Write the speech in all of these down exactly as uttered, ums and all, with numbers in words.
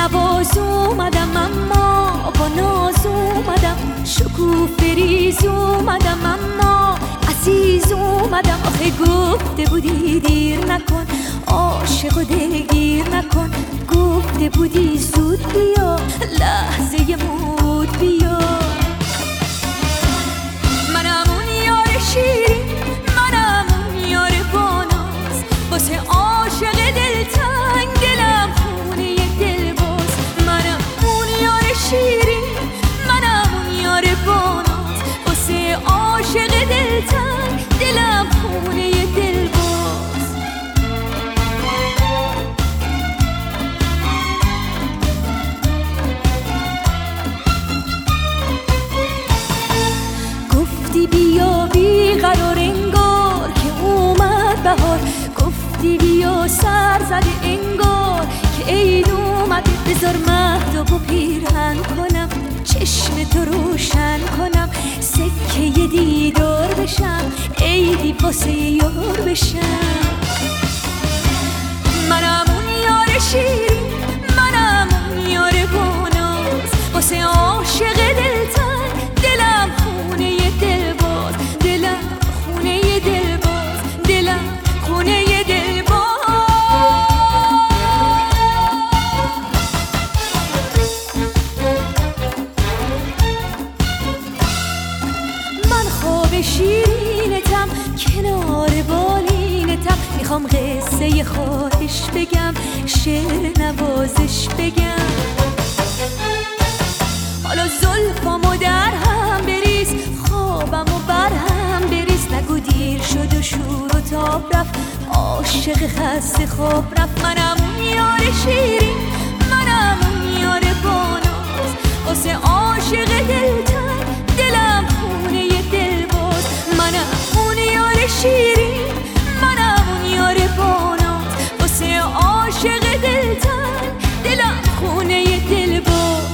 نواز اومدم اما با ناز اومدم، شکوفه ریز اومدم اما عزیز اومدم. آخه گفته بودی دیر نکن، عاشق و دلگیر نکن، گفته بودی زود بیا، لحظه مود بیا. منم اون یار شیرین، منم اون یار باناز، واسه عاشق دلتنگ دلم خونه دلباز. منم اون یار شیرین، منم اون یار باناز، واسه عاشق دلتنگ دلم خونه دلباز. گفتی بیا بیقرار انگار که اومد بهار، گفتی بیا سر زده انگار که عید اومده. بذار مهتاب و پیرهن کنم، چشم تو روشن کنم، سکه دیدار بشم، عیدی واسه یار بشم. منم اون یار شیرین، منم اون یار باناز، واسه عاشق دلتنگ دلم خونه دلباز، دلم خونه دلباز، دلم خونه دلباز. من خواب شیرینتم کنار بالینتم، میخوام قصه خواهش بگم، شعر نوازش بگم. حالا زلفامو در هم بریز، خوابمو بر هم بریز، نگو دیر شد و شور و تاب رفت، عاشق خسته خواب رفت. منم اون یار شیرین، منم اون یار باناز، واسه عاشق دلتنگ دلم خونه دلباز. منم اون یار شیرین، منم اون یار باناز، واسه عاشق دلتنگ دلم خونه دلباز.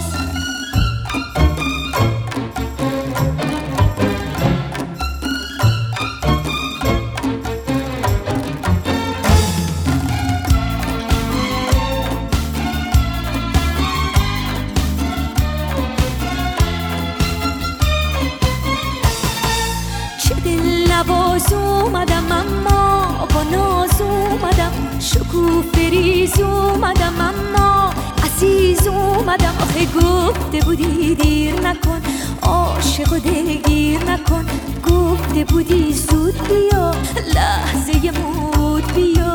نواز اومدم اما با ناز اومدم، شکوفه ریز اومدم اما عزیز اومدم. آخه گفته بودی دیر نکن، عاشق و دلگیر نکن، گفته بودی زود بیا، لحظه مود بیا.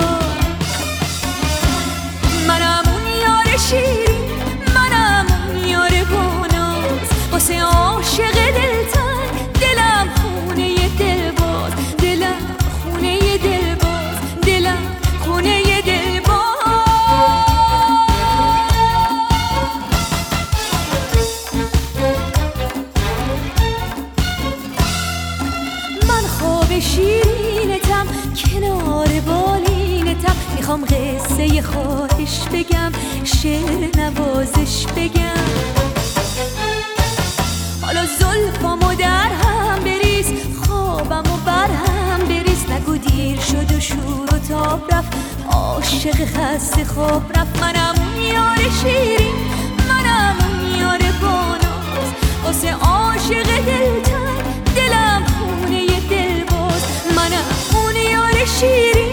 منم اون یار شیرین، منم اون یار باناز، واسه عاشق دلتنگ دلم خونه دلباز، دلم خونه دلباز، دلم خونه دلباز. من خواب شیرینتم کنار بالینتم، میخوام قصه خواهش بگم، شعر نوازش بگم. حالا زلفامو در هم بریز، خوابمو بر هم بریز، نگو دیر شد و شور و تاب رفت، عاشق خسته خواب رفت. منم اون یار شیرین، منم اون یار باناز، واسه عاشق دلتنگ دلم خونه دلباز. منم اون یار شیرین،